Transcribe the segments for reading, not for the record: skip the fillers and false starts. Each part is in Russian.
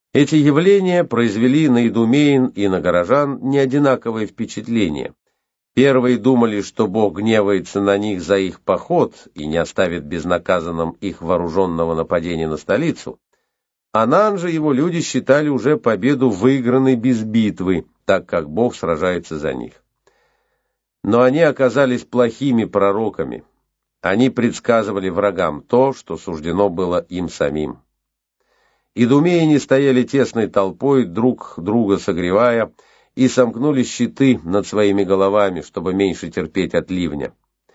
Эти явления произвели на идумеян и на горожан неодинаковое впечатление. Первые думали, что Бог гневается на них за их поход и не оставит безнаказанным их вооруженного нападения на столицу. Анан же его люди считали уже победу выигранной без битвы, так как Бог сражается за них. Но они оказались плохими пророками. Они предсказывали врагам то, что суждено было им самим. Идумеяне стояли тесной толпой, друг друга согревая, и сомкнули щиты над своими головами, чтобы меньше терпеть от ливня.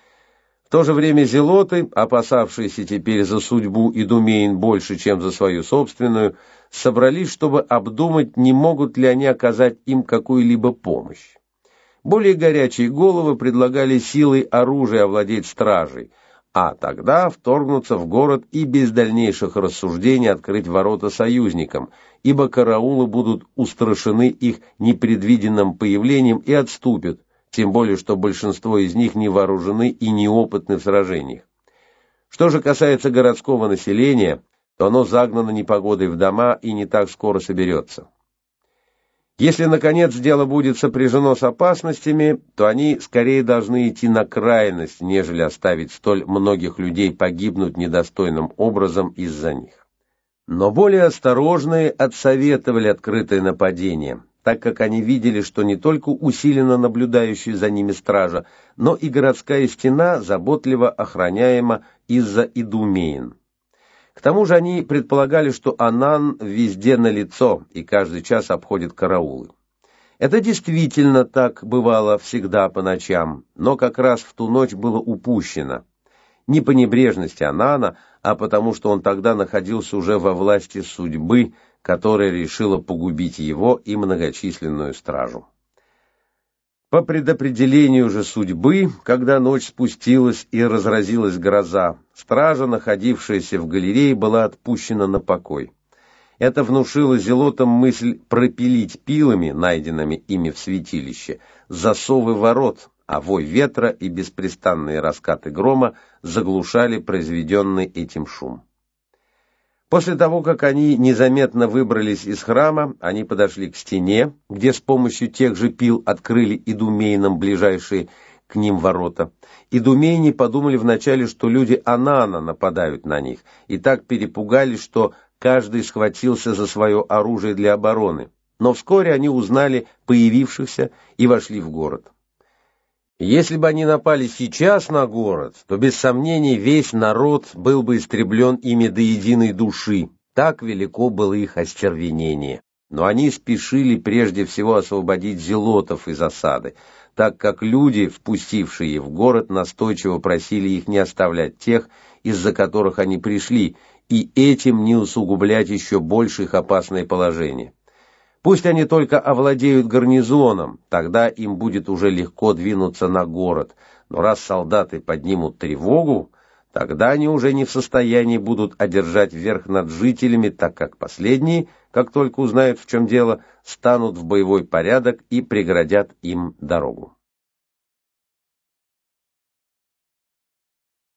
В то же время зелоты, опасавшиеся теперь за судьбу идумеян больше, чем за свою собственную, собрались, чтобы обдумать, не могут ли они оказать им какую-либо помощь. Более горячие головы предлагали силой оружия овладеть стражей, а тогда вторгнуться в город и без дальнейших рассуждений открыть ворота союзникам, ибо караулы будут устрашены их непредвиденным появлением и отступят, тем более что большинство из них не вооружены и неопытны в сражениях. Что же касается городского населения, то оно загнано непогодой в дома и не так скоро соберется. Если, наконец, дело будет сопряжено с опасностями, то они скорее должны идти на крайность, нежели оставить столь многих людей погибнуть недостойным образом из-за них. Но более осторожные отсоветовали открытое нападение, так как они видели, что не только усиленно наблюдающая за ними стража, но и городская стена заботливо охраняема из-за идумеян. К тому же они предполагали, что Анан везде налицо и каждый час обходит караулы. Это действительно так бывало всегда по ночам, но как раз в ту ночь было упущено. Не по небрежности Анана, а потому что он тогда находился уже во власти судьбы, которая решила погубить его и многочисленную стражу. По предопределению же судьбы, когда ночь спустилась и разразилась гроза, стража, находившаяся в галерее, была отпущена на покой. Это внушило зелотам мысль пропилить пилами, найденными ими в святилище, засовы ворот, а вой ветра и беспрестанные раскаты грома заглушали произведенный этим шум. После того, как они незаметно выбрались из храма, они подошли к стене, где с помощью тех же пил открыли идумеянам ближайшие к ним ворота. Идумеяне подумали вначале, что люди Анана нападают на них, и так перепугались, что каждый схватился за свое оружие для обороны. Но вскоре они узнали появившихся и вошли в город. Если бы они напали сейчас на город, то без сомнений весь народ был бы истреблен ими до единой души. Так велико было их остервенение. Но они спешили прежде всего освободить зелотов из осады, так как люди, впустившие в город, настойчиво просили их не оставлять тех, из-за которых они пришли, и этим не усугублять еще больше их опасное положение. Пусть они только овладеют гарнизоном, тогда им будет уже легко двинуться на город, но раз солдаты поднимут тревогу, тогда они уже не в состоянии будут одержать верх над жителями, так как последние, как только узнают, в чем дело, станут в боевой порядок и преградят им дорогу.